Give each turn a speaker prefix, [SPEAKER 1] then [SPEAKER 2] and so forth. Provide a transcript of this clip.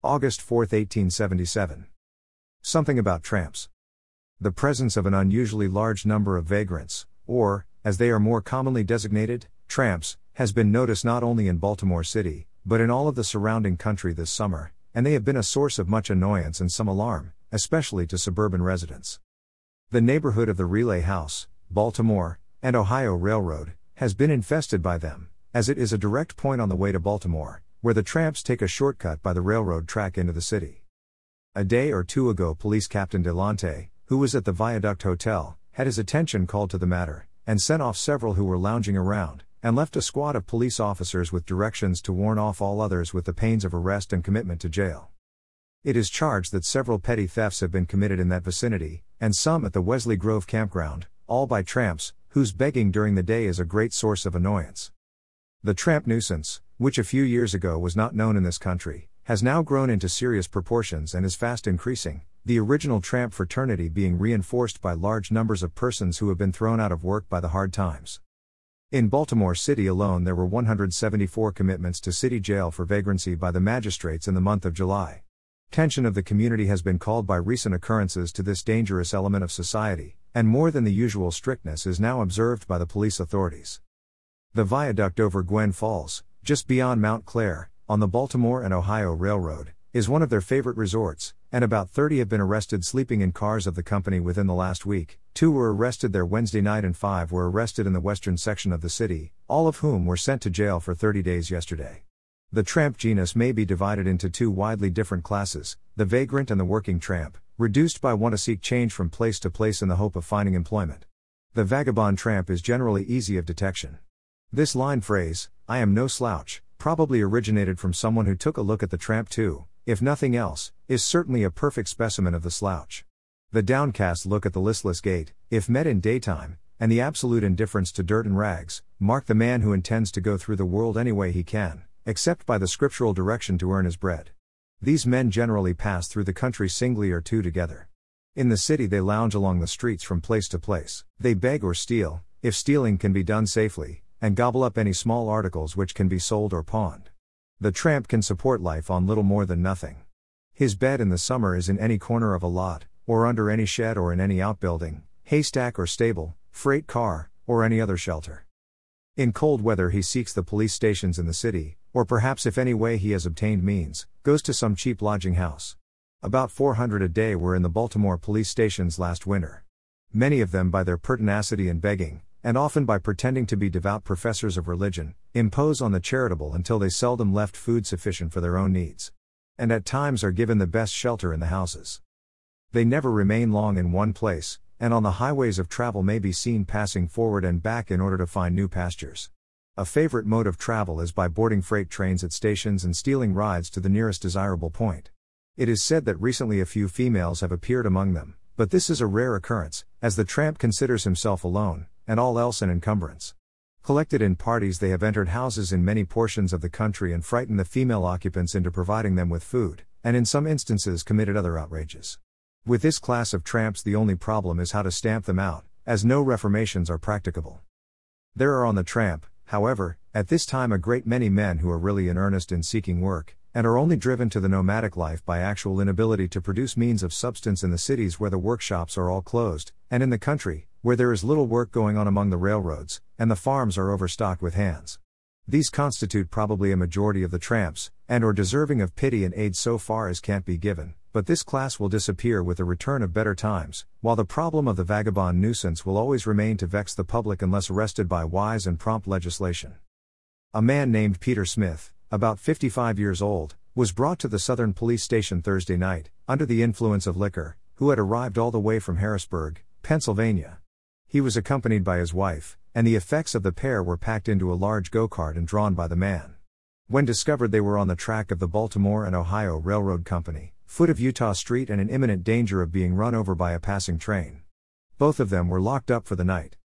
[SPEAKER 1] August 4, 1877. Something about tramps. The presence of an unusually large number of vagrants, or, as they are more commonly designated, tramps, has been noticed not only in Baltimore City, but in all of the surrounding country this summer, and they have been a source of much annoyance and some alarm, especially to suburban residents. The neighborhood of the Relay House, Baltimore, and Ohio Railroad, has been infested by them, as it is a direct point on the way to Baltimore, where the tramps take a shortcut by the railroad track into the city. A day or two ago, Police Captain Delonte, who was at the Viaduct Hotel, had his attention called to the matter, and sent off several who were lounging around, and left a squad of police officers with directions to warn off all others with the pains of arrest and commitment to jail. It is charged that several petty thefts have been committed in that vicinity, and some at the Wesley Grove campground, all by tramps, whose begging during the day is a great source of annoyance. The tramp nuisance, which a few years ago was not known in this country, has now grown into serious proportions and is fast increasing, the original tramp fraternity being reinforced by large numbers of persons who have been thrown out of work by the hard times. In Baltimore City alone, there were 174 commitments to city jail for vagrancy by the magistrates in the month of July. Attention of the community has been called by recent occurrences to this dangerous element of society, and more than the usual strictness is now observed by the police authorities. The viaduct over Gwen Falls, just beyond Mount Clair, on the Baltimore and Ohio Railroad, is one of their favorite resorts, and about 30 have been arrested sleeping in cars of the company within the last week. 2 were arrested there Wednesday night and 5 were arrested in the western section of the city, all of whom were sent to jail for 30 days yesterday. The tramp genus may be divided into 2 widely different classes, the vagrant and the working tramp, reduced by one to seek change from place to place in the hope of finding employment. The vagabond tramp is generally easy of detection. This line phrase, "I am no slouch," probably originated from someone who took a look at the tramp too, if nothing else, is certainly a perfect specimen of the slouch. The downcast look at the listless gait, if met in daytime, and the absolute indifference to dirt and rags, mark the man who intends to go through the world any way he can, except by the scriptural direction to earn his bread. These men generally pass through the country singly or 2 together. In the city they lounge along the streets from place to place, they beg or steal, if stealing can be done safely, and gobble up any small articles which can be sold or pawned. The tramp can support life on little more than nothing. His bed in the summer is in any corner of a lot, or under any shed or in any outbuilding, haystack or stable, freight car, or any other shelter. In cold weather he seeks the police stations in the city, or perhaps if any way he has obtained means, goes to some cheap lodging house. About 400 a day were in the Baltimore police stations last winter. Many of them by their pertinacity and begging, and often by pretending to be devout professors of religion, impose on the charitable until they seldom left food sufficient for their own needs. And at times are given the best shelter in the houses. They never remain long in one place, and on the highways of travel may be seen passing forward and back in order to find new pastures. A favorite mode of travel is by boarding freight trains at stations and stealing rides to the nearest desirable point. It is said that recently a few females have appeared among them, but this is a rare occurrence, as the tramp considers himself alone, and all else an encumbrance. Collected in parties, they have entered houses in many portions of the country and frightened the female occupants into providing them with food, and in some instances committed other outrages. With this class of tramps the only problem is how to stamp them out, as no reformations are practicable. There are on the tramp, however, at this time a great many men who are really in earnest in seeking work, and are only driven to the nomadic life by actual inability to produce means of substance in the cities where the workshops are all closed, and in the country, where there is little work going on among the railroads, and the farms are overstocked with hands. These constitute probably a majority of the tramps, and are deserving of pity and aid so far as can't be given, but this class will disappear with the return of better times, while the problem of the vagabond nuisance will always remain to vex the public unless arrested by wise and prompt legislation. A man named Peter Smith, about 55 years old, was brought to the Southern Police Station Thursday night, under the influence of liquor, who had arrived all the way from Harrisburg, Pennsylvania. He was accompanied by his wife, and the effects of the pair were packed into a large go-kart and drawn by the man. When discovered, they were on the track of the Baltimore and Ohio Railroad Company, foot of Utah Street, and in imminent danger of being run over by a passing train. Both of them were locked up for the night.